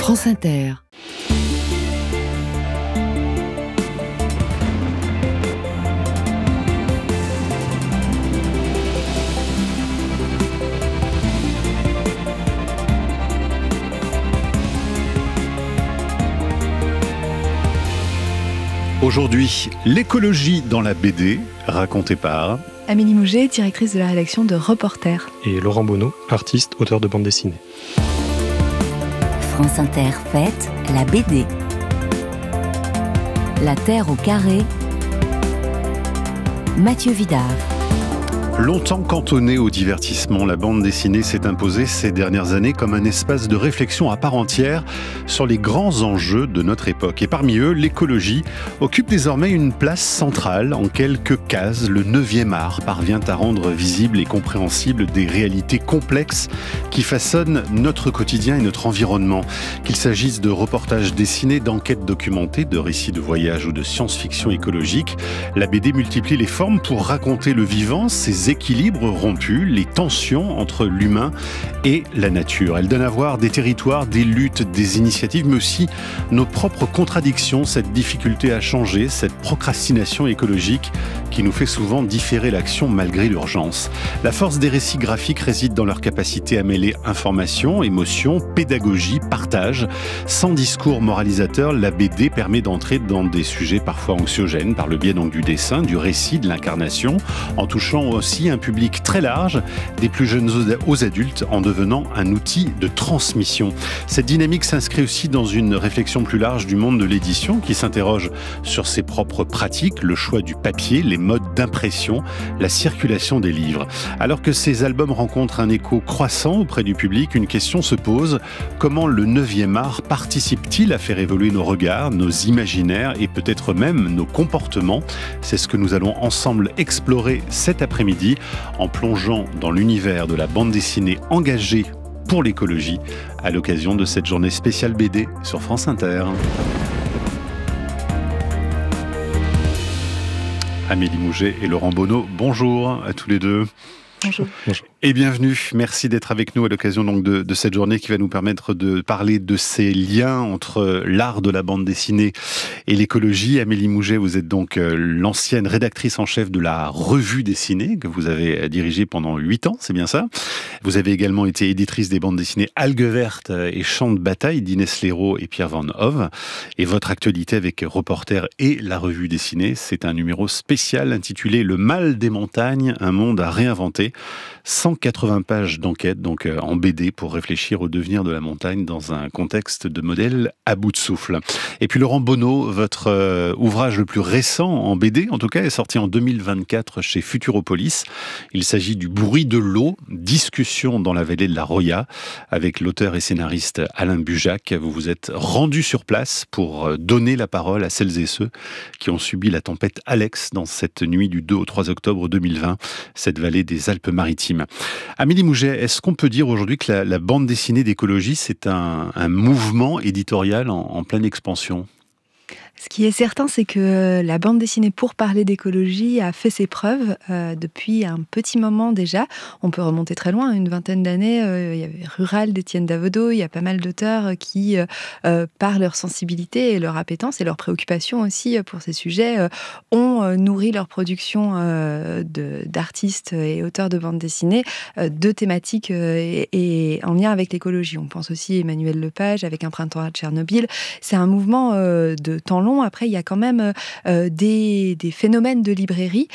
France Inter. Aujourd'hui, l'écologie dans la BD, racontée par Amélie Mouget, directrice de la rédaction de Reporter. Et Laurent Bonneau, artiste, auteur de bande dessinée. France Inter fête la BD. La Terre au carré. Mathieu Vidard. Longtemps cantonnée au divertissement, la bande dessinée s'est imposée ces dernières années comme un espace de réflexion à part entière sur les grands enjeux de notre époque. Et parmi eux, l'écologie occupe désormais une place centrale. En quelques cases, le 9e art parvient à rendre visibles et compréhensibles des réalités complexes qui façonnent notre quotidien et notre environnement. Qu'il s'agisse de reportages dessinés, d'enquêtes documentées, de récits de voyage ou de science-fiction écologique, la BD multiplie les formes pour raconter le vivant, ses équilibres rompus, les tensions entre l'humain et la nature. Elle donne à voir des territoires, des luttes, des initiatives, mais aussi nos propres contradictions, cette difficulté à changer, cette procrastination écologique qui nous fait souvent différer l'action malgré l'urgence. La force des récits graphiques réside dans leur capacité à mêler information, émotion, pédagogie, partage. Sans discours moralisateur, la BD permet d'entrer dans des sujets parfois anxiogènes par le biais donc du dessin, du récit, de l'incarnation, en touchant aussi un public très large, des plus jeunes aux adultes, en devenant un outil de transmission. Cette dynamique s'inscrit aussi dans une réflexion plus large du monde de l'édition qui s'interroge sur ses propres pratiques, le choix du papier, les modes d'impression, la circulation des livres. Alors que ces albums rencontrent un écho croissant auprès du public, une question se pose: comment le 9e art participe-t-il à faire évoluer nos regards, nos imaginaires et peut-être même nos comportements? C'est ce que nous allons ensemble explorer cet après-midi en plongeant dans l'univers de la bande dessinée engagée pour l'écologie à l'occasion de cette journée spéciale BD sur France Inter. Amélie Mouget et Laurent Bonneau, bonjour à tous les deux. Bonjour. Et bienvenue, merci d'être avec nous à l'occasion donc de cette journée qui va nous permettre de parler de ces liens entre l'art de la bande dessinée et l'écologie. Amélie Mouget, vous êtes donc l'ancienne rédactrice en chef de la Revue dessinée que vous avez dirigée pendant 8 ans, c'est bien ça? Vous avez également été éditrice des bandes dessinées Algues vertes et Champs de bataille d'Inès Léraud et Pierre Van Hove. Et votre actualité avec Reporter et la Revue dessinée, c'est un numéro spécial intitulé Le mal des montagnes, un monde à réinventer. 180 pages d'enquête donc en BD pour réfléchir au devenir de la montagne dans un contexte de modèle à bout de souffle. Et puis Laurent Bonneau, votre ouvrage le plus récent en BD, en tout cas, est sorti en 2024 chez Futuropolis. Il s'agit du bruit de l'eau, discussion dans la vallée de la Roya, avec l'auteur et scénariste Alain Bujac. Vous vous êtes rendu sur place pour donner la parole à celles et ceux qui ont subi la tempête Alex dans cette nuit du 2 au 3 octobre 2020, cette vallée des Alpes-Maritimes. Amélie Mouget, est-ce qu'on peut dire aujourd'hui que la bande dessinée d'écologie, c'est un mouvement éditorial en pleine expansion ? Ce qui est certain, c'est que la bande dessinée pour parler d'écologie a fait ses preuves depuis un petit moment déjà. On peut remonter très loin, une vingtaine d'années. Il y avait Rural d'Étienne Davodo. Il y a pas mal d'auteurs qui, par leur sensibilité et leur appétence et leur préoccupation aussi pour ces sujets, ont nourri leur production d'artistes et auteurs de bande dessinée de thématiques et en lien avec l'écologie. On pense aussi à Emmanuel Lepage avec Un printemps à Tchernobyl. C'est un mouvement de temps long. Après, il y a quand même des phénomènes de librairie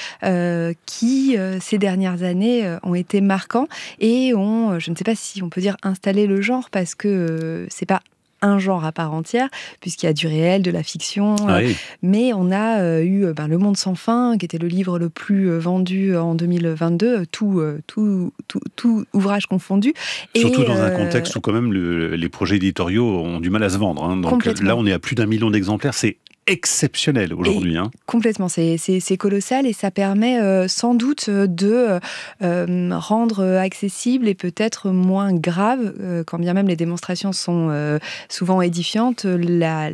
qui, ces dernières années, ont été marquants et ont, je ne sais pas si on peut dire installé le genre, parce que c'est pas un genre à part entière, puisqu'il y a du réel, de la fiction, Oui. mais on a eu Le Monde sans fin, qui était le livre le plus vendu en 2022, tout ouvrage confondu. Surtout dans un contexte où quand même les projets éditoriaux ont du mal à se vendre. Donc Complètement. là, on est à plus d'1 million d'exemplaires, c'est exceptionnel aujourd'hui. Complètement, c'est colossal et ça permet sans doute de rendre accessible et peut-être moins grave, quand bien même les démonstrations sont souvent édifiantes, la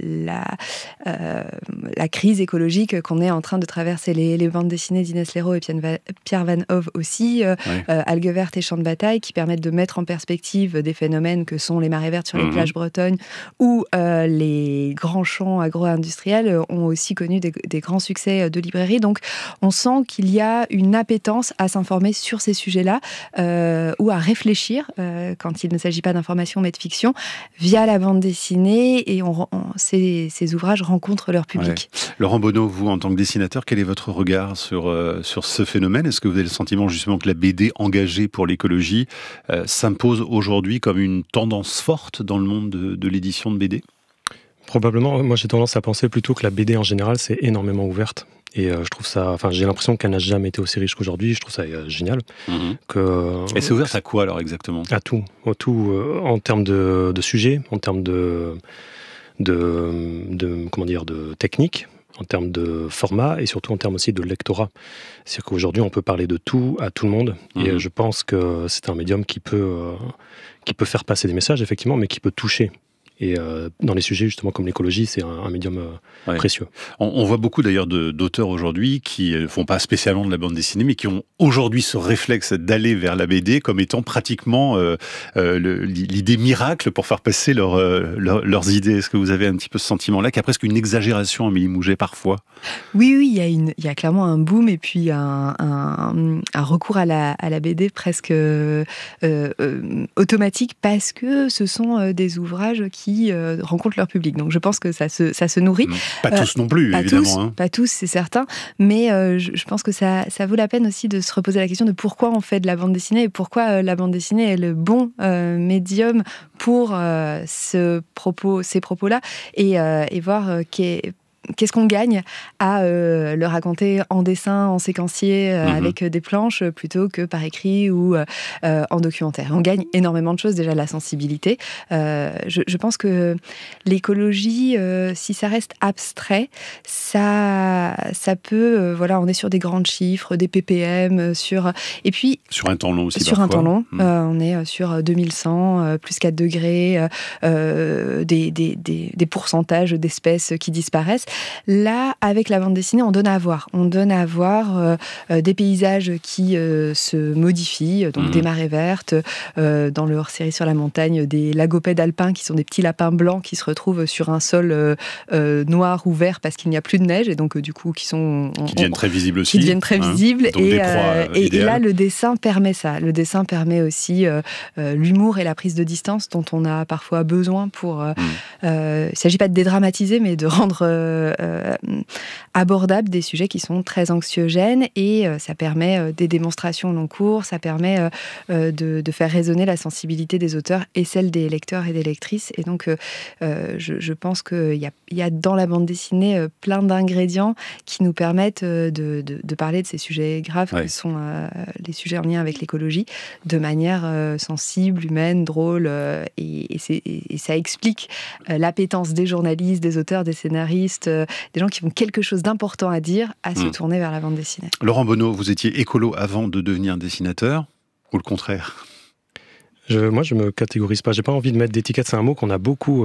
crise écologique qu'on est en train de traverser. Les bandes dessinées d'Inès Leroux et Pierre Van Hove aussi, Algues vertes et Champs de bataille, qui permettent de mettre en perspective des phénomènes que sont les marées vertes sur les plages bretonnes ou les grands champs agro-industriels ont aussi connu des grands succès de librairie. Donc, on sent qu'il y a une appétence à s'informer sur ces sujets-là ou à réfléchir, quand il ne s'agit pas d'information mais de fiction, via la bande dessinée, et ces ouvrages rencontrent leur public. Ouais. Laurent Bonneau, vous, en tant que dessinateur, quel est votre regard sur ce phénomène ? Est-ce que vous avez le sentiment justement que la BD engagée pour l'écologie s'impose aujourd'hui comme une tendance forte dans le monde de l'édition de BD ? Probablement, moi j'ai tendance à penser plutôt que la BD en général c'est énormément ouverte. Et je trouve ça, j'ai l'impression qu'elle n'a jamais été aussi riche qu'aujourd'hui. Je trouve ça génial. Et c'est ouvert à quoi alors exactement ? À tout, en termes de sujets, en termes de technique, en termes de format et surtout en termes aussi de lectorat. C'est-à-dire qu'aujourd'hui on peut parler de tout à tout le monde. Et je pense que c'est un médium qui peut faire passer des messages effectivement, mais qui peut toucher. Et dans les sujets justement comme l'écologie, c'est un médium précieux. On voit beaucoup d'ailleurs d'auteurs aujourd'hui qui ne font pas spécialement de la bande dessinée, mais qui ont aujourd'hui ce réflexe d'aller vers la BD comme étant pratiquement l'idée miracle pour faire passer leurs idées. Est-ce que vous avez un petit peu ce sentiment-là, qu'il y a presque une exagération à Amélie Mouget parfois ? Oui, il y a clairement un boom et puis un recours à la BD presque automatique, parce que ce sont des ouvrages qui rencontrent leur public. Donc je pense que ça se nourrit. Pas tous non plus, évidemment. Pas tous, c'est certain. Mais je pense que ça vaut la peine aussi de se reposer la question de pourquoi on fait de la bande dessinée et pourquoi la bande dessinée est le bon médium pour ces propos-là, et voir qu'est-ce qu'on gagne à le raconter en dessin, en séquencier, avec des planches, plutôt que par écrit ou en documentaire. On gagne énormément de choses, déjà la sensibilité. Je pense que l'écologie, si ça reste abstrait, ça peut... on est sur des grands chiffres, des ppm, et puis... Sur un temps long aussi, Sur parfois. un temps long. On est sur 2100, plus 4 degrés, des pourcentages d'espèces qui disparaissent. Là, avec la bande dessinée, on donne à voir. On donne à voir des paysages qui se modifient, donc des marées vertes, dans le hors-série sur la montagne, des lagopèdes alpins qui sont des petits lapins blancs qui se retrouvent sur un sol noir ou vert parce qu'il n'y a plus de neige, et donc du coup qui deviennent très visibles aussi. Qui deviennent très visibles. Donc des proies et là, le dessin permet ça. Le dessin permet aussi l'humour et la prise de distance dont on a parfois besoin pour... il ne s'agit pas de dédramatiser, mais de rendre abordable des sujets qui sont très anxiogènes, et ça permet des démonstrations long cours, ça permet de faire résonner la sensibilité des auteurs et celle des lecteurs et des lectrices. Et donc je pense qu'il y a dans la bande dessinée plein d'ingrédients qui nous permettent de parler de ces sujets graves qui sont les sujets en lien avec l'écologie de manière sensible, humaine, drôle, et ça explique l'appétence des journalistes, des auteurs, des scénaristes, des gens qui ont quelque chose d'important à dire, à se tourner vers la bande dessinée. Laurent Bonneau, vous étiez écolo avant de devenir dessinateur, ou le contraire ? Moi, je me catégorise pas. J'ai pas envie de mettre d'étiquette. C'est un mot qu'on a beaucoup,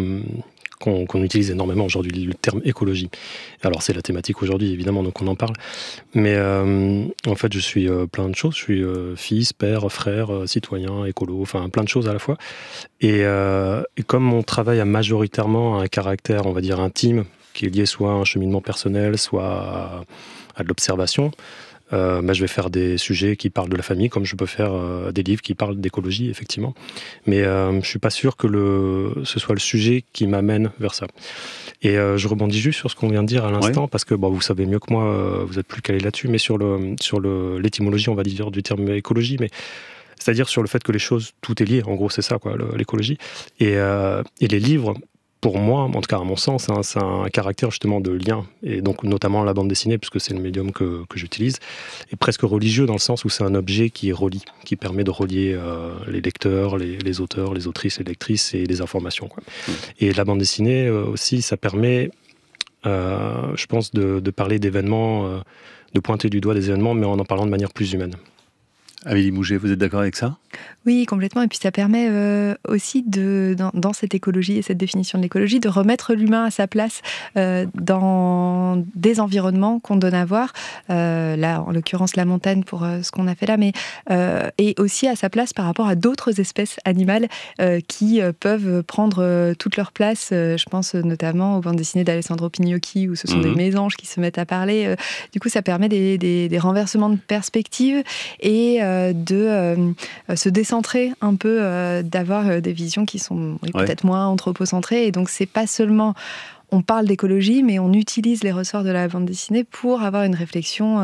qu'on utilise énormément aujourd'hui, le terme écologie. Alors, c'est la thématique aujourd'hui, évidemment, donc on en parle. Mais en fait, je suis plein de choses. Je suis fils, père, frère, citoyen, écolo, enfin plein de choses à la fois. Et comme mon travail a majoritairement un caractère, on va dire, intime, qui est lié soit à un cheminement personnel, soit à de l'observation, je vais faire des sujets qui parlent de la famille, comme je peux faire des livres qui parlent d'écologie, effectivement. Mais je ne suis pas sûr que ce soit le sujet qui m'amène vers ça. Et je rebondis juste sur ce qu'on vient de dire à l'instant, parce que vous savez mieux que moi, vous êtes plus calé là-dessus, mais sur l'étymologie, on va dire, du terme écologie, mais c'est-à-dire sur le fait que les choses, tout est lié, en gros, c'est ça, quoi, l'écologie. Et les livres... Pour moi, en tout cas à mon sens, c'est un caractère justement de lien, et donc notamment la bande dessinée, puisque c'est le médium que j'utilise, et presque religieux dans le sens où c'est un objet qui relie, qui permet de relier les lecteurs, les auteurs, les autrices, les lectrices et les informations, quoi. Et la bande dessinée aussi, ça permet je pense, de parler d'événements, de pointer du doigt des événements, mais en parlant de manière plus humaine. Amélie Mouget, vous êtes d'accord avec ça ? Oui, complètement. Et puis ça permet aussi, dans cette écologie et cette définition de l'écologie, de remettre l'humain à sa place dans des environnements qu'on donne à voir. Là, en l'occurrence, la montagne pour ce qu'on a fait là, mais et aussi à sa place par rapport à d'autres espèces animales qui peuvent prendre toute leur place. Je pense notamment aux bandes dessinées d'Alessandro Pignocchi, où ce sont des mésanges qui se mettent à parler. Du coup, ça permet des renversements de perspective et de se décentrer un peu, d'avoir des visions qui sont peut-être moins anthropocentrées. Et donc, c'est pas seulement... On parle d'écologie, mais on utilise les ressorts de la bande dessinée pour avoir une réflexion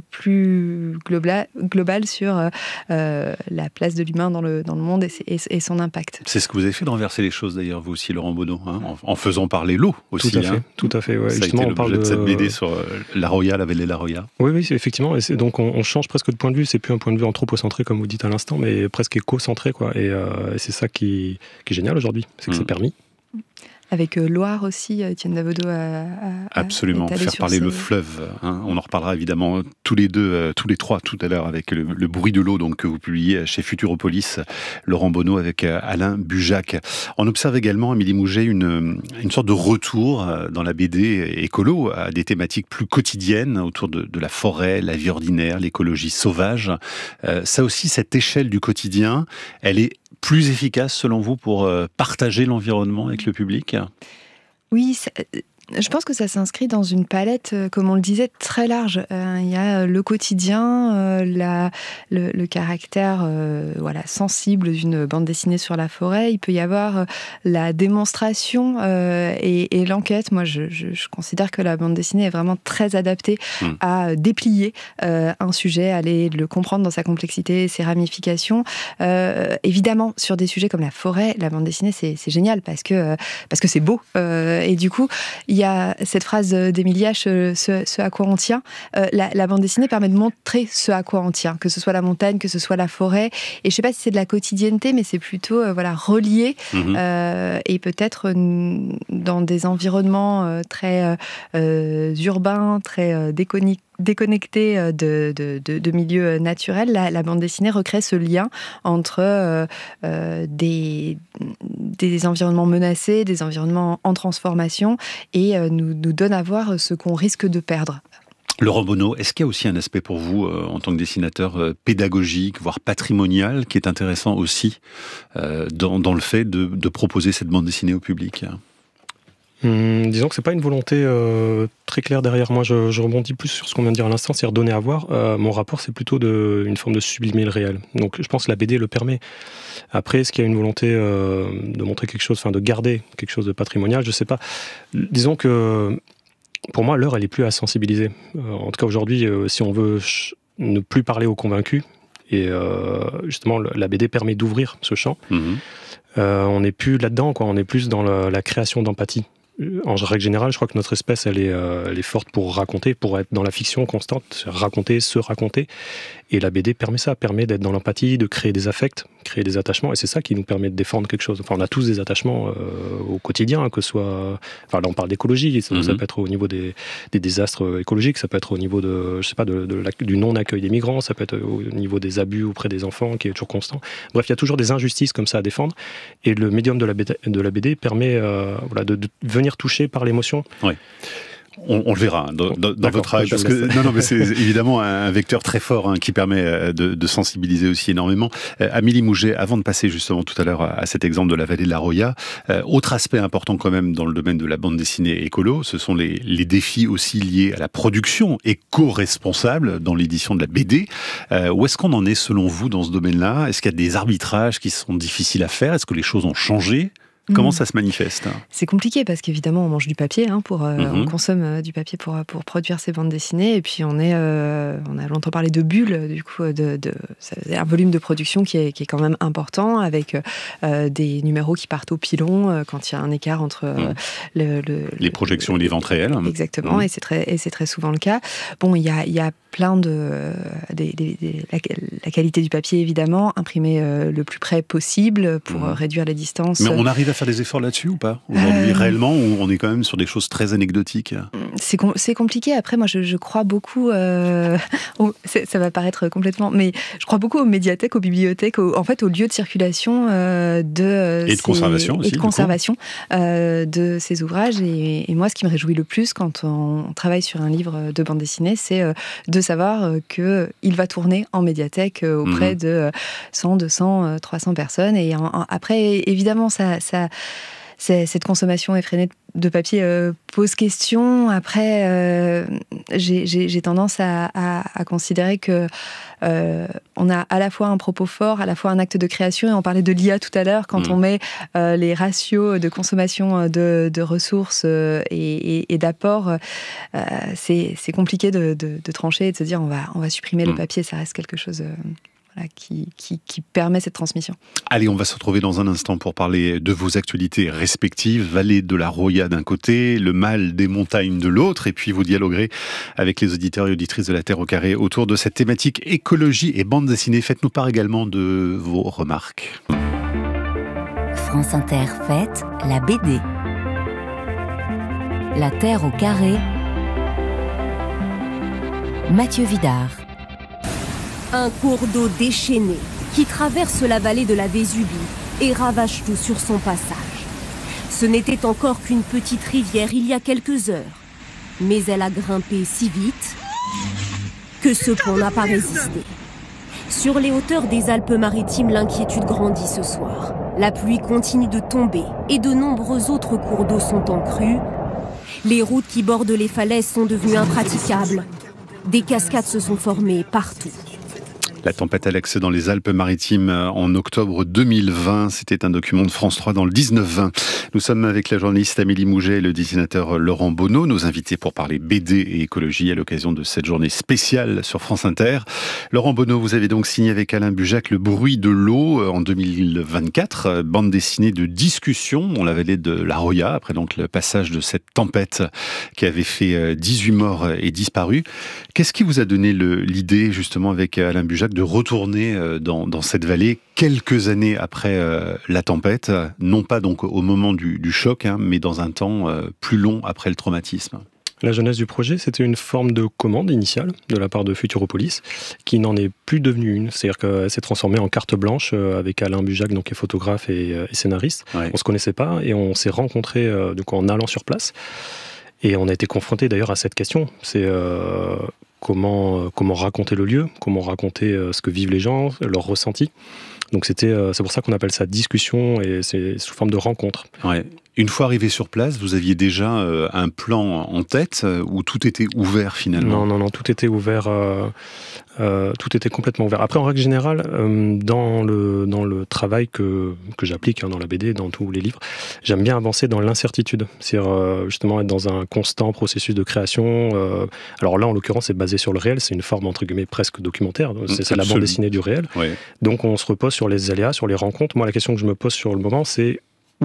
plus globale sur la place de l'humain dans le monde et son impact. C'est ce que vous avez fait de renverser les choses d'ailleurs, vous aussi, Laurent Bonneau, en faisant parler l'eau aussi. Tout à fait. Ouais. Ça justement, a été l'objet de cette BD sur la Roya, la vallée de la Roya. Oui, effectivement. Et donc on change presque de point de vue. C'est plus un point de vue anthropocentré comme vous dites à l'instant, mais presque éco-centré, quoi. Et c'est ça qui est génial aujourd'hui, c'est que c'est permis. Avec Loire aussi, Étienne Davodo a absolument, faire parler le fleuve. On en reparlera évidemment tous les trois tout à l'heure avec le bruit de l'eau donc, que vous publiez chez Futuropolis, Laurent Bonneau avec Alain Bujac. On observe également, Amélie Mouget, une sorte de retour dans la BD écolo à des thématiques plus quotidiennes autour de la forêt, la vie ordinaire, l'écologie sauvage. Ça aussi, cette échelle du quotidien, elle est plus efficace selon vous pour partager l'environnement avec le public ? Oui, je pense que ça s'inscrit dans une palette, comme on le disait, très large. Il y a le quotidien, le caractère sensible d'une bande dessinée sur la forêt. Il peut y avoir la démonstration et l'enquête. Moi, je considère que la bande dessinée est vraiment très adaptée à déplier un sujet, à aller le comprendre dans sa complexité, ses ramifications. Évidemment, sur des sujets comme la forêt, la bande dessinée, c'est génial parce que c'est beau. Et du coup, il y a cette phrase d'Émile Yache, ce à quoi on tient. La bande dessinée permet de montrer ce à quoi on tient, que ce soit la montagne, que ce soit la forêt. Et je ne sais pas si c'est de la quotidienneté, mais c'est plutôt relié et peut-être dans des environnements très urbains, très déconnectés de milieux naturels. La bande dessinée recrée ce lien entre des environnements menacés, des environnements en transformation et nous donne à voir ce qu'on risque de perdre. Laurent Bonneau, est-ce qu'il y a aussi un aspect pour vous, en tant que dessinateur, pédagogique, voire patrimonial, qui est intéressant aussi dans le fait de proposer cette bande dessinée au public ? Disons que c'est pas une volonté très claire derrière moi. Je rebondis plus sur ce qu'on vient de dire à l'instant, c'est-à-dire donner à voir. Mon rapport, c'est plutôt une forme de sublimer le réel. Donc je pense que la BD le permet. Après, est-ce qu'il y a une volonté de montrer quelque chose, de garder quelque chose de patrimonial ? Je sais pas. Disons que pour moi, l'heure, elle est plus à sensibiliser. En tout cas, aujourd'hui, si on veut ne plus parler aux convaincus, et justement, la BD permet d'ouvrir ce champ. On n'est plus là-dedans, quoi. On est plus dans la création d'empathie. En règle générale, je crois que notre espèce, elle est forte pour raconter, pour être dans la fiction constante, raconter, se raconter. Et la BD permet d'être dans l'empathie, de créer des affects, créer des attachements. Et c'est ça qui nous permet de défendre quelque chose. Enfin, on a tous des attachements au quotidien, que ce soit... Enfin, là, on parle d'écologie. Ça peut être au niveau des désastres écologiques, ça peut être au niveau du non-accueil des migrants, ça peut être au niveau des abus auprès des enfants, qui est toujours constant. Bref, il y a toujours des injustices comme ça à défendre. Et le médium de la BD permet de venir toucher par l'émotion. Oui. On le verra dans votre travail, parce que mais c'est évidemment un vecteur très fort qui permet de sensibiliser aussi énormément. Amélie Mouget, avant de passer justement tout à l'heure à cet exemple de la vallée de la Roya, autre aspect important quand même dans le domaine de la bande dessinée écolo, ce sont les défis aussi liés à la production éco-responsable dans l'édition de la BD. Où est-ce qu'on en est selon vous dans ce domaine-là ? Est-ce qu'il y a des arbitrages qui sont difficiles à faire ? Est-ce que les choses ont changé ? Comment ça se manifeste ? C'est compliqué parce qu'évidemment on mange du papier, on consomme du papier pour produire ces bandes dessinées, et puis on a longtemps parlé de bulles, du coup c'est un volume de production qui est quand même important, avec des numéros qui partent au pilon quand il y a un écart entre les projections et les ventes réelles. Exactement, et c'est très souvent le cas. Bon, il y a plein la qualité du papier évidemment, imprimé le plus près possible pour réduire les distances. Mais on arrive à faire des efforts là-dessus ou pas aujourd'hui, réellement, ou on est quand même sur des choses très anecdotiques? C'est compliqué. Après, moi, je crois beaucoup... ça va paraître complètement... Mais je crois beaucoup aux médiathèques, aux bibliothèques, en fait, aux lieux de circulation et de conservation aussi, de ces ouvrages. Et moi, ce qui me réjouit le plus quand on travaille sur un livre de bande dessinée, c'est de savoir qu'il va tourner en médiathèque auprès de 100, 200, 300 personnes. Et après, évidemment, cette consommation effrénée de papier pose question. Après, j'ai tendance à considérer que on a à la fois un propos fort, à la fois un acte de création, et on parlait de l'IA tout à l'heure, quand on met les ratios de consommation de ressources et d'apport, c'est compliqué de trancher et de se dire on va supprimer le papier, ça reste quelque chose... qui permet cette transmission. Allez, on va se retrouver dans un instant pour parler de vos actualités respectives. Vallée de la Roya d'un côté, le mal des montagnes de l'autre, et puis vous dialoguerez avec les auditeurs et auditrices de la Terre au Carré autour de cette thématique écologie et bande dessinée. Faites-nous part également de vos remarques. France Inter fête la BD. La Terre au Carré. Mathieu Vidard. Un cours d'eau déchaîné qui traverse la vallée de la Vésubie et ravage tout sur son passage. Ce n'était encore qu'une petite rivière il y a quelques heures, mais elle a grimpé si vite que ce pont n'a pas résisté. Sur les hauteurs des Alpes-Maritimes, l'inquiétude grandit ce soir. La pluie continue de tomber et de nombreux autres cours d'eau sont en crue. Les routes qui bordent les falaises sont devenues impraticables. Des cascades se sont formées partout. La tempête Alex dans les Alpes-Maritimes en octobre 2020. C'était un document de France 3 dans le 19-20. Nous sommes avec la journaliste Amélie Mouget et le dessinateur Laurent Bonneau, nos invités pour parler BD et écologie à l'occasion de cette journée spéciale sur France Inter. Laurent Bonneau, vous avez donc signé avec Alain Bujac Le bruit de l'eau en 2024, bande dessinée de discussion dans la vallée de la Roya, après donc le passage de cette tempête qui avait fait 18 morts et disparus. Qu'est-ce qui vous a donné l'idée, justement, avec Alain Bujac, de retourner dans cette vallée quelques années après la tempête, non pas donc au moment du choc, mais dans un temps plus long après le traumatisme? La jeunesse du projet, c'était une forme de commande initiale de la part de Futuropolis, qui n'en est plus devenue une. C'est-à-dire qu'elle s'est transformée en carte blanche avec Alain Bujac, donc, qui est photographe et scénariste. Ouais. On ne se connaissait pas et on s'est rencontrés en allant sur place. Et on a été confrontés d'ailleurs à cette question. C'est comment raconter le lieu, comment raconter ce que vivent les gens, leur ressenti. Donc c'est pour ça qu'on appelle ça discussion, et c'est sous forme de rencontre. Ouais. Une fois arrivé sur place, vous aviez déjà un plan en tête où tout était ouvert finalement? Non, tout était ouvert. Tout était complètement ouvert. Après, en règle générale, dans le travail que j'applique dans la BD, dans tous les livres, j'aime bien avancer dans l'incertitude. C'est-à-dire justement être dans un constant processus de création. Alors là, en l'occurrence, c'est basé sur le réel. C'est une forme, entre guillemets, presque documentaire. C'est la bande dessinée du réel. Ouais. Donc on se repose sur les aléas, sur les rencontres. Moi, la question que je me pose sur le moment, c'est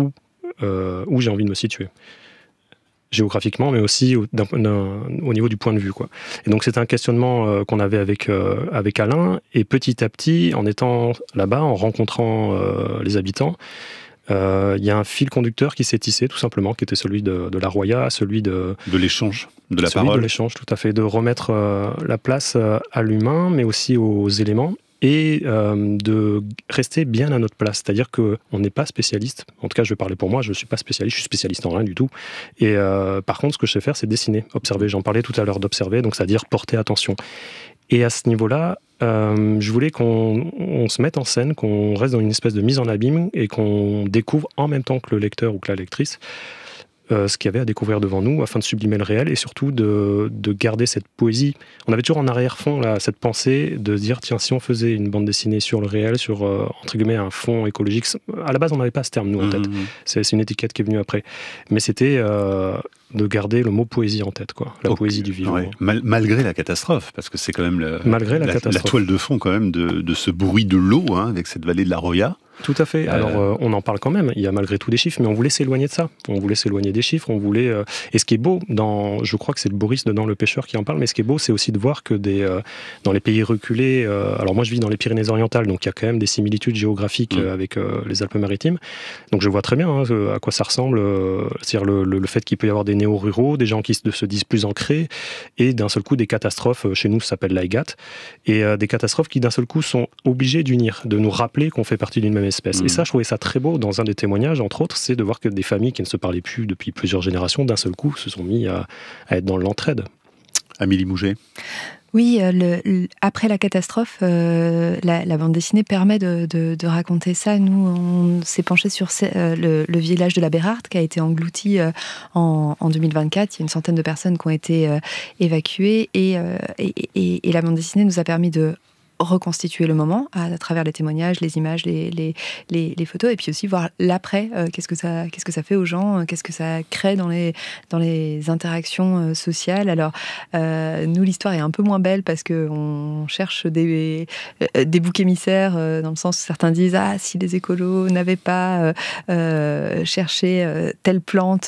où j'ai envie de me situer. Géographiquement, mais aussi au niveau du point de vue, quoi. Et donc c'est un questionnement qu'on avait avec Alain, et petit à petit, en étant là-bas, en rencontrant les habitants, il y a un fil conducteur qui s'est tissé, tout simplement, qui était celui de la Roya, celui de l'échange, de la parole. De l'échange, tout à fait, de remettre la place à l'humain, mais aussi aux éléments, et de rester bien à notre place. C'est-à-dire qu'on n'est pas spécialiste. En tout cas, je vais parler pour moi, je ne suis pas spécialiste, je suis spécialiste en rien du tout. Et par contre, ce que je sais faire, c'est dessiner, observer. J'en parlais tout à l'heure d'observer, donc c'est-à-dire porter attention. Et à ce niveau-là, je voulais qu'on se mette en scène, qu'on reste dans une espèce de mise en abîme, et qu'on découvre en même temps que le lecteur ou que la lectrice ce qu'il y avait à découvrir devant nous, afin de sublimer le réel, et surtout de garder cette poésie. On avait toujours en arrière-fond là, cette pensée de dire, tiens, si on faisait une bande dessinée sur le réel, sur, entre guillemets, un fond écologique. À la base, on n'avait pas ce terme, nous, en tête. C'est une étiquette qui est venue après. Mais c'était de garder le mot poésie en tête, quoi. La poésie du vivant. Ouais. Malgré la catastrophe, parce que c'est quand même la toile de fond quand même de ce bruit de l'eau, avec cette vallée de la Roya. Tout à fait. Alors, on en parle quand même. Il y a malgré tout des chiffres, mais on voulait s'éloigner de ça. On voulait s'éloigner des chiffres. On voulait. Et ce qui est beau, je crois que c'est Boris de Dans le Pêcheur qui en parle, mais ce qui est beau, c'est aussi de voir que dans les pays reculés. Alors, moi, je vis dans les Pyrénées-Orientales, donc il y a quand même des similitudes géographiques avec les Alpes-Maritimes. Donc, je vois très bien à quoi ça ressemble. C'est-à-dire le fait qu'il peut y avoir des néo-ruraux, des gens qui se disent plus ancrés, et d'un seul coup, des catastrophes. Chez nous, ça s'appelle l'AIGAT. Et des catastrophes qui, d'un seul coup, sont obligées d'unir, de nous rappeler qu'on fait partie d'une même espèce. Et ça, je trouvais ça très beau dans un des témoignages, entre autres, c'est de voir que des familles qui ne se parlaient plus depuis plusieurs générations, d'un seul coup, se sont mis à être dans l'entraide. Amélie Mouget. Oui, après la catastrophe, la bande dessinée permet de raconter ça. Nous, on s'est penché sur le village de la Bérarde qui a été englouti en 2024. Il y a une centaine de personnes qui ont été évacuées et la bande dessinée nous a permis de reconstituer le moment à travers les témoignages, les images, les photos, et puis aussi voir l'après, qu'est-ce que ça fait aux gens, qu'est-ce que ça crée dans les interactions sociales. Alors, nous, l'histoire est un peu moins belle parce qu'on cherche des boucs émissaires, dans le sens où certains disent « Ah, si les écolos n'avaient pas cherché telle plante,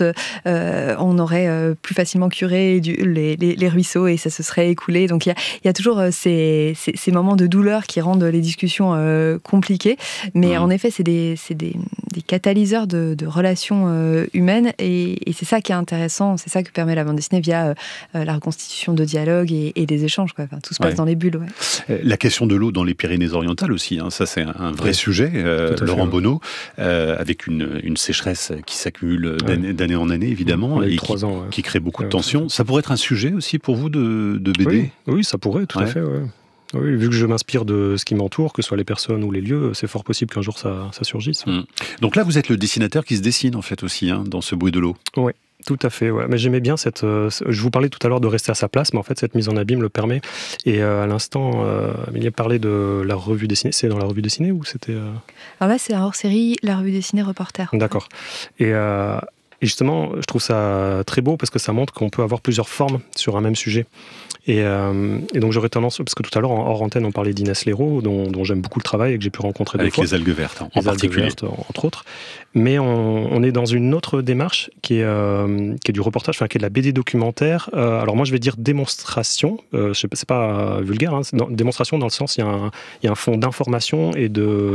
on aurait plus facilement curé les ruisseaux et ça se serait écoulé. » Donc, il y a toujours ces moments de douleur qui rendent les discussions compliquées. Mais en effet, c'est des catalyseurs de relations humaines et c'est ça qui est intéressant. C'est ça que permet la bande dessinée via la reconstitution de dialogues et des échanges, quoi. Enfin, tout se passe dans les bulles. Ouais. La question de l'eau dans les Pyrénées-Orientales aussi, hein, ça c'est un vrai sujet. Laurent Bonneau, avec une sécheresse qui s'accumule d'année en année, évidemment, et 3 ans, qui crée beaucoup de tensions. Ça pourrait être un sujet aussi pour vous de BD ? Oui, ça pourrait, tout à fait, ouais. Oui, vu que je m'inspire de ce qui m'entoure, que ce soit les personnes ou les lieux, c'est fort possible qu'un jour ça surgisse. Donc là, vous êtes le dessinateur qui se dessine en fait aussi, hein, dans ce bruit de l'eau. Oui. Tout à fait, ouais. Mais j'aimais bien je vous parlais tout à l'heure de rester à sa place, mais en fait cette mise en abîme le permet. Et à l'instant, Amélie parlait de la revue dessinée. C'est dans la revue dessinée ou c'était Alors là, c'est un hors-série, la revue dessinée Reporter. D'accord. Et justement, je trouve ça très beau parce que ça montre qu'on peut avoir plusieurs formes sur un même sujet. Et donc j'aurais tendance, parce que tout à l'heure en hors antenne on parlait d'Inès Léraud, dont j'aime beaucoup le travail et que j'ai pu rencontrer avec fois. Les algues vertes en particulier, entre autres. Mais on est dans une autre démarche qui est du reportage, enfin qui est de la BD documentaire. Alors moi je vais dire démonstration. C'est pas vulgaire, hein, démonstration dans le sens il y a un fond d'information et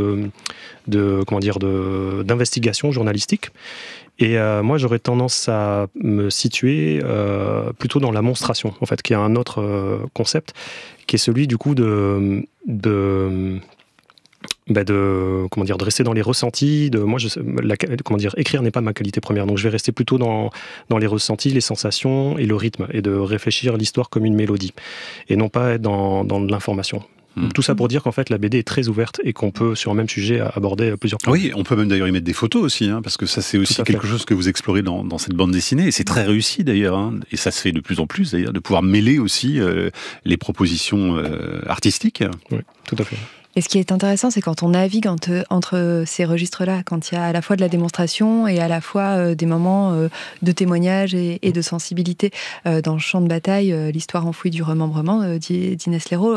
d'investigation journalistique. Et moi, j'aurais tendance à me situer plutôt dans la monstration, en fait, qui est un autre concept, qui est celui du coup de rester dans les ressentis. Écrire n'est pas ma qualité première, donc je vais rester plutôt dans les ressentis, les sensations et le rythme, et de réfléchir l'histoire comme une mélodie, et non pas être dans l'information. Tout ça pour dire qu'en fait la BD est très ouverte et qu'on peut sur un même sujet aborder plusieurs points. Oui, on peut même d'ailleurs y mettre des photos aussi, hein, parce que ça c'est aussi quelque chose que vous explorez dans cette bande dessinée, et c'est très réussi d'ailleurs, hein, et ça se fait de plus en plus d'ailleurs, de pouvoir mêler aussi les propositions artistiques. Oui, tout à fait. Et ce qui est intéressant, c'est quand on navigue entre ces registres-là, quand il y a à la fois de la démonstration et à la fois des moments de témoignage et de sensibilité. Dans le champ de bataille, l'histoire enfouie du remembrement d'Inès Léraud,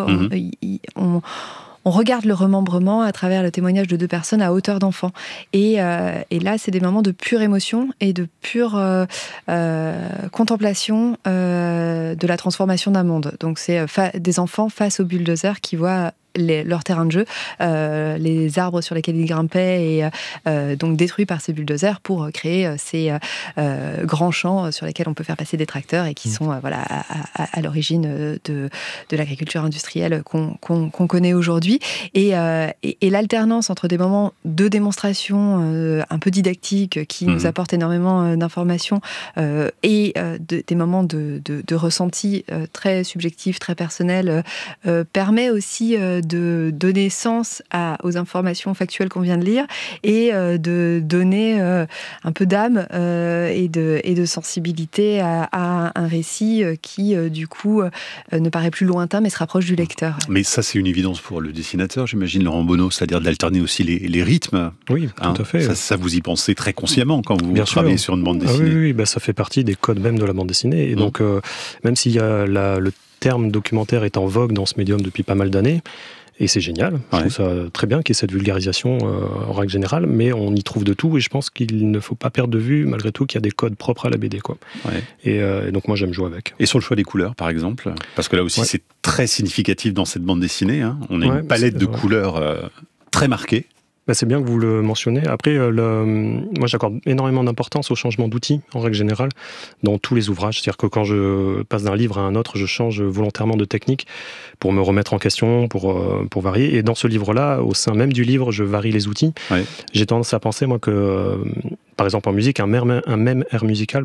on regarde le remembrement à travers le témoignage de 2 personnes à hauteur d'enfant. Et là, c'est des moments de pure émotion et de pure contemplation de la transformation d'un monde. Donc c'est des enfants face au bulldozer qui voient leur terrain de jeu, les arbres sur lesquels ils grimpaient et donc détruits par ces bulldozers pour créer ces grands champs sur lesquels on peut faire passer des tracteurs et qui sont à l'origine de l'agriculture industrielle qu'on connaît aujourd'hui. Et l'alternance entre des moments de démonstration un peu didactiques qui nous apportent énormément d'informations et des moments de ressenti très subjectifs, très personnels, permet aussi de donner sens aux informations factuelles qu'on vient de lire et de donner un peu d'âme et de sensibilité à un récit qui, du coup, ne paraît plus lointain mais se rapproche du lecteur. Mais ça, c'est une évidence pour le dessinateur, j'imagine, Laurent Bonneau, c'est-à-dire d'alterner aussi les rythmes. Oui, tout à fait. Ça, vous y pensez très consciemment quand vous travaillez sur une bande dessinée. Oui, ça fait partie des codes même de la bande dessinée. Et donc, même s'il y a le terme documentaire est en vogue dans ce médium depuis pas mal d'années, Et c'est génial, je trouve ça très bien qu'il y ait cette vulgarisation en règle générale, mais on y trouve de tout, et je pense qu'il ne faut pas perdre de vue, malgré tout, qu'il y a des codes propres à la BD, quoi. Et donc moi j'aime jouer avec. Et sur le choix des couleurs, par exemple, parce que là aussi c'est très significatif dans cette bande dessinée, hein. On a une palette de couleurs très marquée. C'est bien que vous le mentionnez. Après, moi j'accorde énormément d'importance au changement d'outils, en règle générale, dans tous les ouvrages. C'est-à-dire que quand je passe d'un livre à un autre, je change volontairement de technique pour me remettre en question, pour varier. Et dans ce livre-là, au sein même du livre, je varie les outils. J'ai tendance à penser, moi, que... Par exemple, en musique, un même air musical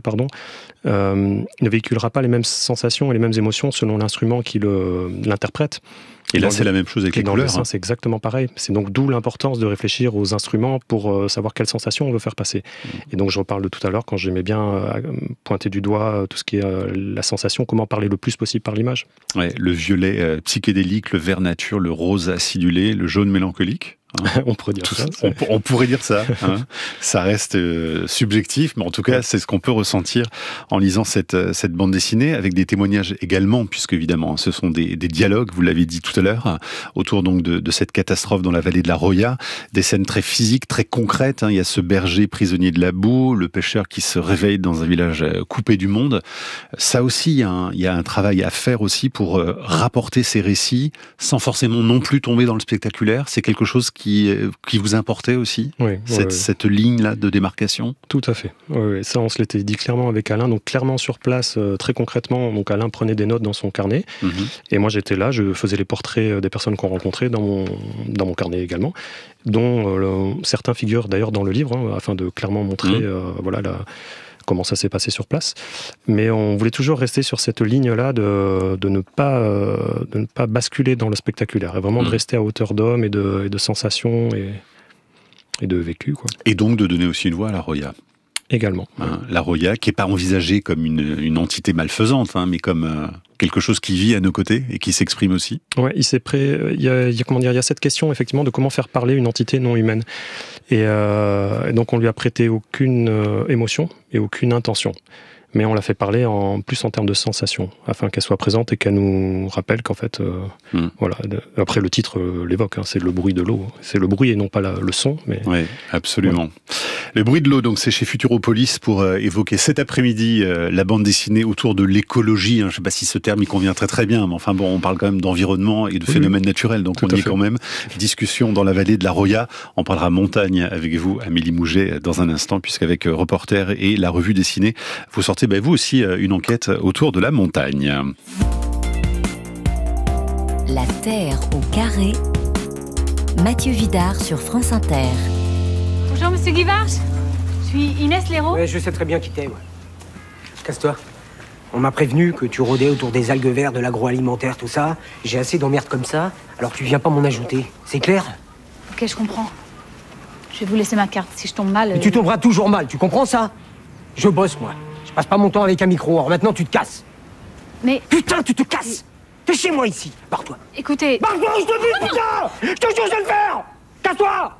ne véhiculera pas les mêmes sensations et les mêmes émotions selon l'instrument qui l'interprète. Et là, c'est la même chose avec les couleurs. C'est exactement pareil. C'est donc d'où l'importance de réfléchir aux instruments pour savoir quelle sensation on veut faire passer. Et donc, je reparle de tout à l'heure, quand j'aimais bien pointer du doigt tout ce qui est la sensation, comment parler le plus possible par l'image. Le violet psychédélique, le vert nature, le rose acidulé, le jaune mélancolique. On pourrait dire ça. On pourrait dire ça. Ça reste subjectif, mais en tout cas, c'est ce qu'on peut ressentir en lisant cette bande dessinée, avec des témoignages également, puisque évidemment, ce sont des dialogues, vous l'avez dit tout à l'heure, autour donc de cette catastrophe dans la vallée de la Roya, des scènes très physiques, très concrètes. Il y a ce berger prisonnier de la boue, le pêcheur qui se réveille dans un village coupé du monde. Ça aussi, il y a un travail à faire aussi pour rapporter ces récits, sans forcément non plus tomber dans le spectaculaire. C'est quelque chose qui vous importait aussi, cette ligne-là de démarcation? Tout à fait. Ça, on se l'était dit clairement avec Alain. Donc, clairement sur place, très concrètement, donc Alain prenait des notes dans son carnet. Et moi, j'étais là, je faisais les portraits des personnes qu'on rencontrait dans mon carnet également, dont certains figurent d'ailleurs dans le livre, afin de clairement montrer comment ça s'est passé sur place. Mais on voulait toujours rester sur cette ligne-là de ne pas basculer dans le spectaculaire, et vraiment de rester à hauteur d'homme et de sensations et de vécu, quoi. Et donc de donner aussi une voix à la Roya. Également. La Roya, qui n'est pas envisagée comme une entité malfaisante, mais comme quelque chose qui vit à nos côtés et qui s'exprime aussi. Il y a cette question effectivement de comment faire parler une entité non humaine. Et donc on lui a prêté aucune émotion et aucune intention. Mais on l'a fait parler plus en termes de sensations, afin qu'elle soit présente et qu'elle nous rappelle qu'en fait, après le titre l'évoque, c'est le bruit de l'eau. C'est le bruit et non pas le son. Oui, absolument. Le bruit de l'eau, donc c'est chez Futuropolis pour évoquer cet après-midi la bande dessinée autour de l'écologie. Je ne sais pas si ce terme y convient très très bien, mais enfin bon, on parle quand même d'environnement et de phénomènes naturels, donc on y est quand même. Discussion dans la vallée de la Roya. On parlera montagne avec vous, Amélie Mouget, dans un instant, puisqu'avec Reporter et la revue dessinée, vous sortez vous aussi une enquête autour de la montagne. La Terre au carré. Mathieu Vidard sur France Inter. Bonjour Monsieur Guivarch, je suis Inès Léraud. Ouais, je sais très bien qui t'es, Casse-toi. On m'a prévenu que tu rôdais autour des algues vertes, de l'agroalimentaire, tout ça. J'ai assez d'emmerdes comme ça, alors tu viens pas m'en ajouter. C'est clair? Ok, je comprends. Je vais vous laisser ma carte. Si je tombe mal... Mais tu tomberas toujours mal, tu comprends ça? Je bosse, moi. Je passe pas mon temps avec un micro. Alors maintenant, tu te casses. Mais... Putain, tu te casses! T'es chez moi ici. Barre-toi. Écoutez... Barre-toi, je te dis, putain! Je te jure, je vais le faire! Casse-toi!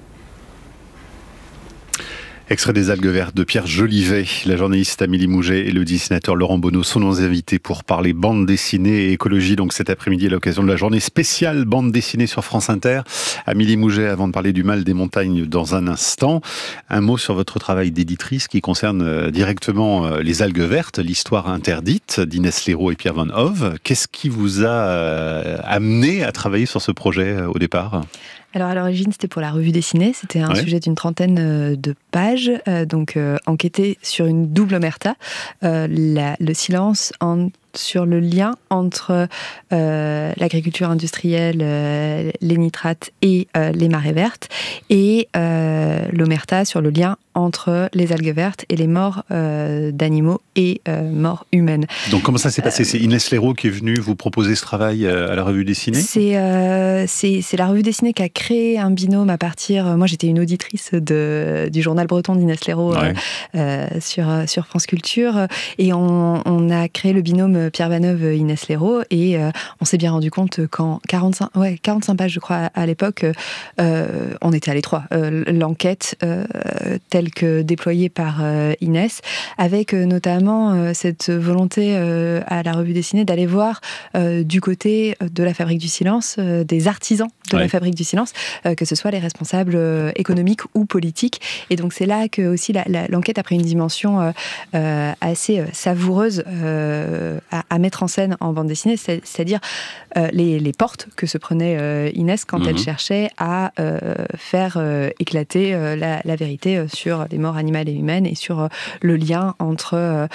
Extrait des algues vertes de Pierre Jolivet. La journaliste Amélie Mouget et le dessinateur Laurent Bonneau sont nos invités pour parler bande dessinée et écologie. Donc cet après-midi, à l'occasion de la journée spéciale bande dessinée sur France Inter. Amélie Mouget, avant de parler du mal des montagnes dans un instant, un mot sur votre travail d'éditrice qui concerne directement les algues vertes, l'histoire interdite d'Inès Léraud et Pierre Van Hove. Qu'est-ce qui vous a amené à travailler sur ce projet au départ ? Alors à l'origine, c'était pour la revue dessinée. C'était un sujet d'une trentaine de pages, donc enquêter sur une double omerta, le silence sur le lien entre l'agriculture industrielle, les nitrates et les marées vertes, et l'omerta sur le lien entre les algues vertes et les morts d'animaux et morts humaines. Donc comment ça s'est passé ? C'est Inès Léraud qui est venue vous proposer ce travail à la revue dessinée ? C'est la revue dessinée qui a créé un binôme à partir... Moi, j'étais une auditrice du journal breton d'Inès Léraud sur France Culture, et on a créé le binôme Pierre Vaneuve, Inès Léraud, et on s'est bien rendu compte qu'en 45 pages, je crois, à l'époque, on était à l'étroit. L'enquête, telle que déployée par Inès, avec notamment cette volonté à la revue dessinée d'aller voir du côté de la Fabrique du Silence, des artisans de la Fabrique du Silence, que ce soit les responsables économiques ou politiques. Et donc c'est là que aussi l'enquête a pris une dimension assez savoureuse à mettre en scène en bande dessinée, c'est-à-dire les portes que se prenait Inès quand elle cherchait à faire éclater la vérité sur les morts animales et humaines et sur le lien entre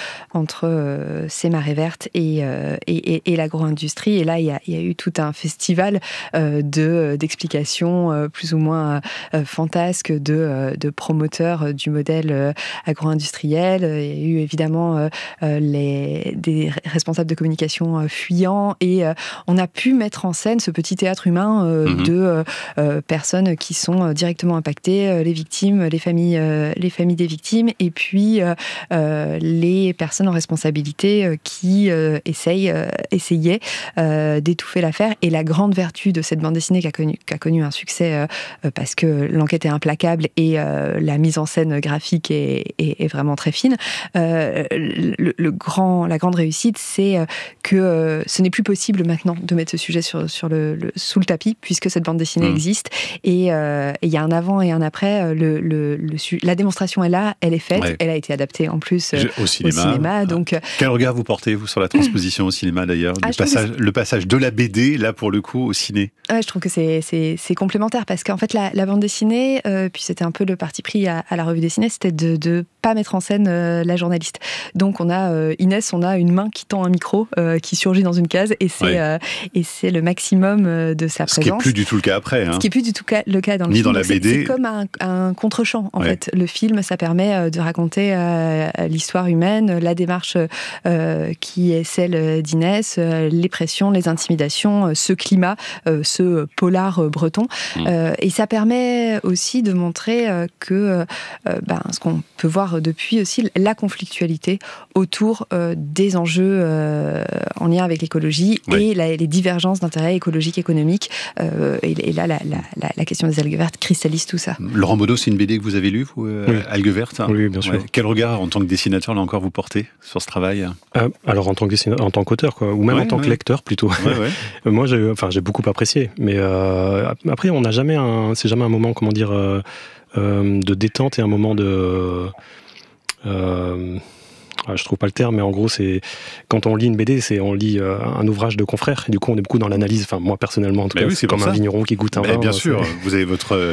ces marées vertes et l'agro-industrie. Et là, il y a eu tout un festival d'explications plus ou moins fantasques de promoteurs du modèle agro-industriel. Il y a eu évidemment des responsables de communication fuyants, et on a pu mettre en scène ce petit théâtre humain de personnes qui sont directement impactées, les victimes, les familles des victimes, et puis les personnes en responsabilité qui essayaient d'étouffer l'affaire. Et la grande vertu de cette bande dessinée qui a connu un succès parce que l'enquête est implacable et la mise en scène graphique est vraiment très fine. La grande réussite, c'est que ce n'est plus possible maintenant de mettre ce sujet sous le tapis, puisque cette bande dessinée existe. Et il y a un avant et un après. La démonstration est là, elle est faite, elle a été adaptée en plus au cinéma. Donc, quel regard vous portez, vous, sur la transposition au cinéma, d'ailleurs, le passage de la BD, là, pour le coup, au ciné? Je trouve que c'est complémentaire, parce qu'en fait, la bande dessinée, puis c'était un peu le parti pris à la revue dessinée, c'était de pas mettre en scène la journaliste. Donc on a Inès, on a une main qui tend un micro, qui surgit dans une case, et c'est le maximum de sa présence. Ce qui n'est plus du tout le cas après. Ce qui n'est plus du tout le cas dans le film. Ni dans la BD. C'est comme un contre-champ, en fait. Le film, ça permet de raconter l'histoire humaine, la démarche qui est celle d'Inès, les pressions, les intimidations, ce climat, ce polar breton. Et ça permet aussi de montrer que ce qu'on peut voir depuis aussi, la conflictualité autour des enjeux en lien avec l'écologie et les divergences d'intérêts écologiques, économiques. Et là, la question des algues vertes cristallise tout ça. Laurent Baudot, c'est une BD que vous avez lue, vous, Algues vertes? Oui, bien sûr. Quel regard, en tant que dessinateur, là encore, vous portez sur ce travail? Alors, en tant qu'auteur, quoi, ou même en tant que lecteur, plutôt. Moi, j'ai beaucoup apprécié. Mais après, c'est jamais un moment, comment dire, de détente et un moment de... je trouve pas le terme, mais en gros, c'est quand on lit une BD, on lit un ouvrage de confrères, et du coup on est beaucoup dans l'analyse. Enfin, moi personnellement, en tout cas, c'est comme un vigneron qui goûte un vin. Bien sûr, vous avez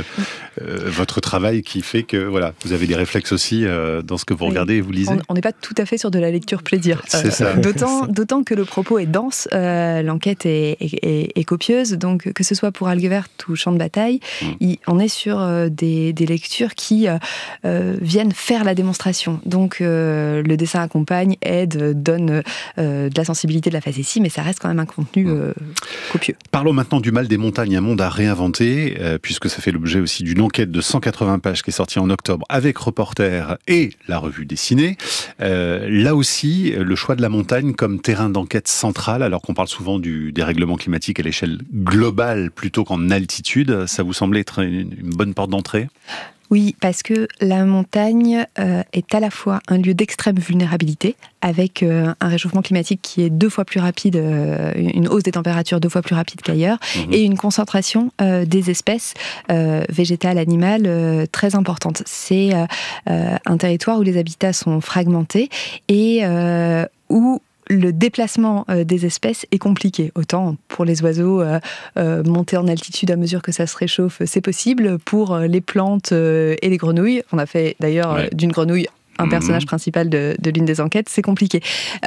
votre travail qui fait que vous avez des réflexes aussi dans ce que vous regardez et vous lisez. On n'est pas tout à fait sur de la lecture plaisir. C'est ça. D'autant que le propos est dense, l'enquête est copieuse, donc que ce soit pour Algues vertes ou Champ de bataille, on est sur des lectures qui viennent faire la démonstration. Donc le dessin accompagne, aide, donne de la sensibilité, de la facétie, mais ça reste quand même un contenu copieux. Parlons maintenant du mal des montagnes, un monde à réinventer, puisque ça fait l'objet aussi d'une enquête de 180 pages qui est sortie en octobre avec Reporter et la revue dessinée. Là aussi, le choix de la montagne comme terrain d'enquête central, alors qu'on parle souvent du dérèglement climatique à l'échelle globale plutôt qu'en altitude, ça vous semblait être une bonne porte d'entrée ? Oui, parce que la montagne est à la fois un lieu d'extrême vulnérabilité, avec un réchauffement climatique qui est 2 fois plus rapide, une hausse des températures 2 fois plus rapide qu'ailleurs, et une concentration des espèces végétales, animales très importante. C'est un territoire où les habitats sont fragmentés et où le déplacement des espèces est compliqué. Autant pour les oiseaux, monter en altitude à mesure que ça se réchauffe, c'est possible. Pour les plantes et les grenouilles, on a fait d'ailleurs d'une grenouille un personnage principal de l'une des enquêtes, c'est compliqué.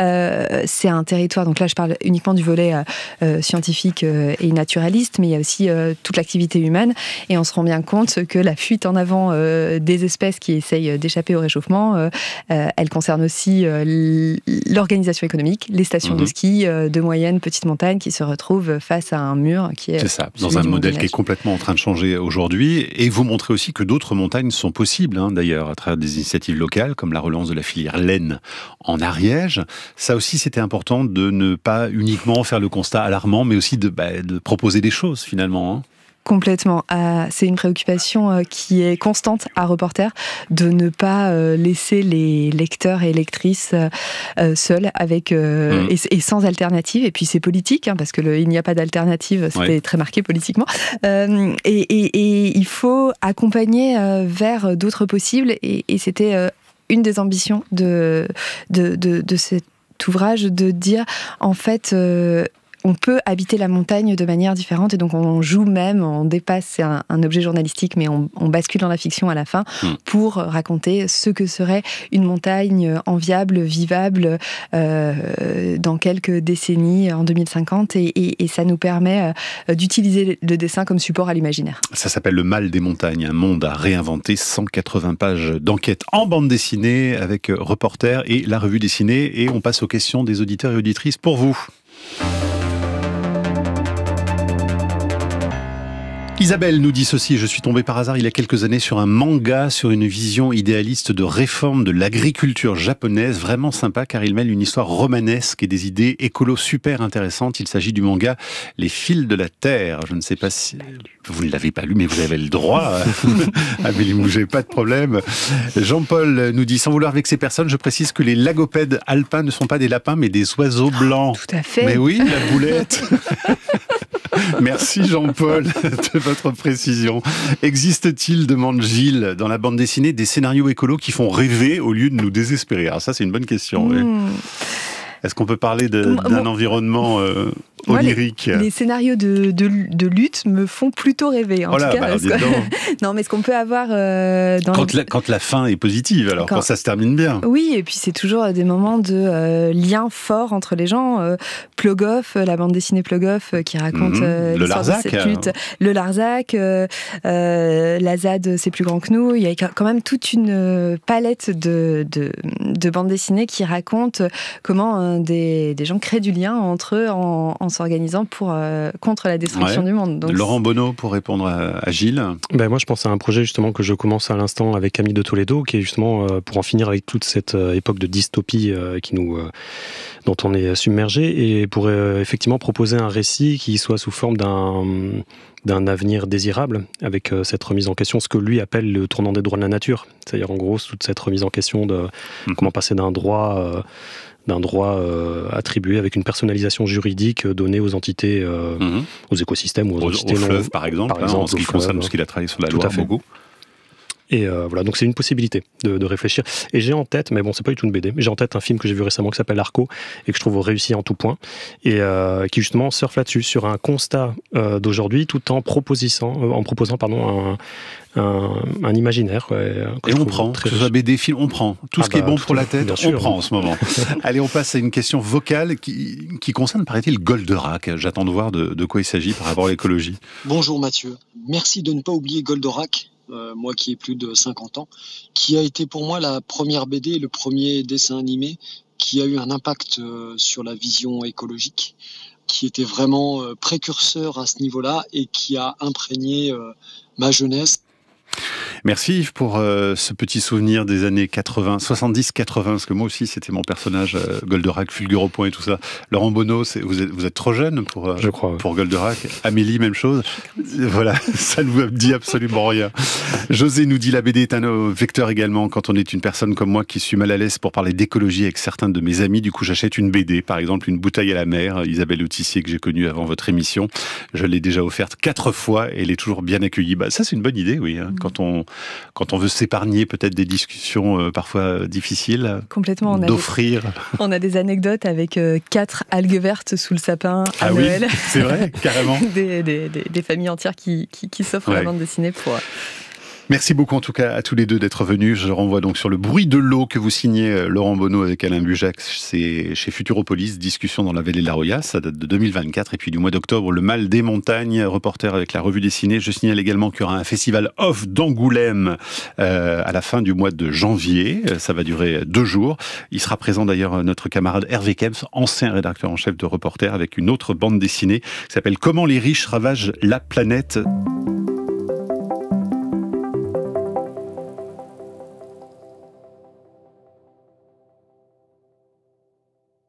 C'est un territoire, donc là je parle uniquement du volet scientifique et naturaliste, mais il y a aussi toute l'activité humaine, et on se rend bien compte que la fuite en avant des espèces qui essayent d'échapper au réchauffement, elle concerne aussi l'organisation économique, les stations de ski de moyenne, petite montagne qui se retrouvent face à un mur qui est... C'est ça, dans un modèle qui est complètement en train de changer aujourd'hui, et vous montrez aussi que d'autres montagnes sont possibles, d'ailleurs, à travers des initiatives locales, comme la relance de la filière laine en Ariège. Ça aussi, c'était important de ne pas uniquement faire le constat alarmant, mais aussi de proposer des choses finalement, hein. Complètement. C'est une préoccupation qui est constante à Reporter, de ne pas laisser les lecteurs et lectrices seuls avec, et sans alternative. Et puis c'est politique, hein, parce que il n'y a pas d'alternative, c'était très marqué politiquement. Et il faut accompagner vers d'autres possibles. Et c'était une des ambitions de cet ouvrage, de dire en fait... on peut habiter la montagne de manière différente, et donc on joue même, on dépasse, c'est un objet journalistique, mais on bascule dans la fiction à la fin pour raconter ce que serait une montagne enviable, vivable dans quelques décennies, en 2050, et ça nous permet d'utiliser le dessin comme support à l'imaginaire. Ça s'appelle Le mal des montagnes, un monde à réinventer, 180 pages d'enquête en bande dessinée avec Reporter et la revue dessinée, et on passe aux questions des auditeurs et auditrices pour vous. Isabelle nous dit ceci: je suis tombée par hasard il y a quelques années sur un manga sur une vision idéaliste de réforme de l'agriculture japonaise, vraiment sympa car il mêle une histoire romanesque et des idées écolo super intéressantes. Il s'agit du manga Les fils de la terre. Je ne sais pas si vous ne l'avez pas lu, mais vous avez le droit. Amélie Mouget, pas de problème. Jean-Paul nous dit: sans vouloir vexer personne, je précise que les lagopèdes alpins ne sont pas des lapins mais des oiseaux blancs. Tout à fait. Mais oui, la boulette. Merci Jean-Paul de votre précision. Existe-t-il, demande Gilles, dans la bande dessinée des scénarios écolos qui font rêver au lieu de nous désespérer? Alors ça, c'est une bonne question. Oui. Est-ce qu'on peut parler d'un environnement onirique? Les scénarios de lutte me font plutôt rêver, en tout cas. Non, mais ce qu'on peut avoir quand la fin est positive, alors quand ça se termine bien. Oui, et puis c'est toujours des moments de lien fort entre les gens. Plogoff, la bande dessinée Plogoff, qui raconte le Larzac, de cette lutte. Le Larzac, la ZAD, c'est plus grand que nous. Il y a quand même toute une palette de bandes dessinées qui racontent comment des gens créent du lien entre eux en s'organisant contre la destruction du monde. Donc, Laurent Bonneau, pour répondre à Gilles. Moi, je pense à un projet justement que je commence à l'instant avec Camille de Toledo, qui est justement pour en finir avec toute cette époque de dystopie dont on est submergé, et pour effectivement proposer un récit qui soit sous forme d'un avenir désirable, avec cette remise en question, ce que lui appelle le tournant des droits de la nature. C'est-à-dire en gros toute cette remise en question de comment passer d'un droit attribué avec une personnalisation juridique donnée aux entités, aux écosystèmes ou aux entités fleuves, par exemple, en ce qui concerne ce qu'il a travaillé sur la Loire, beaucoup. Et voilà, donc c'est une possibilité de réfléchir. Et j'ai en tête, mais bon, c'est pas du tout une BD, mais j'ai en tête un film que j'ai vu récemment qui s'appelle Arco, et que je trouve réussi en tout point, et qui justement surfe là-dessus, sur un constat d'aujourd'hui, tout en proposant un imaginaire. Et on prend, que ce soit BD, film, on prend. Tout ce qui est bon pour la tête, on prend en ce moment. Allez, on passe à une question vocale qui concerne, paraît-il, Goldorak. J'attends de voir de quoi il s'agit par rapport à l'écologie. Bonjour Mathieu, merci de ne pas oublier Goldorak, moi qui ai plus de 50 ans, qui a été pour moi la première BD, le premier dessin animé qui a eu un impact sur la vision écologique, qui était vraiment précurseur à ce niveau-là et qui a imprégné ma jeunesse. Merci Yves pour ce petit souvenir des années 80, 70-80, parce que moi aussi c'était mon personnage, Goldorak, Fulgure au point et tout ça. Laurent Bonneau, vous êtes trop jeune pour Goldorak. Amélie, même chose. Voilà, ça ne vous dit absolument rien. José nous dit: la BD est un vecteur également quand on est une personne comme moi qui suis mal à l'aise pour parler d'écologie avec certains de mes amis. Du coup, j'achète une BD, par exemple Une bouteille à la mer, Isabelle Autissier, que j'ai connue avant votre émission. Je l'ai déjà offerte 4 fois et elle est toujours bien accueillie. Ça, c'est une bonne idée, oui. Quand on veut s'épargner peut-être des discussions parfois difficiles, complètement, d'offrir. On a des anecdotes avec 4 algues vertes sous le sapin à Noël. Oui, c'est vrai, carrément. des familles entières qui s'offrent la bande dessinée pour... Merci beaucoup en tout cas à tous les deux d'être venus. Je renvoie donc sur Le bruit de l'eau que vous signez Laurent Bonneau avec Alain Bujac. C'est chez Futuropolis, discussion dans la vallée de la Roya, ça date de 2024. Et puis du mois d'octobre, Le mal des montagnes, Reporter avec la revue dessinée. Je signale également qu'il y aura un festival off d'Angoulême à la fin du mois de janvier. Ça va durer 2 jours. Il sera présent d'ailleurs notre camarade Hervé Kempf, ancien rédacteur en chef de Reporter, avec une autre bande dessinée qui s'appelle Comment les riches ravagent la planète.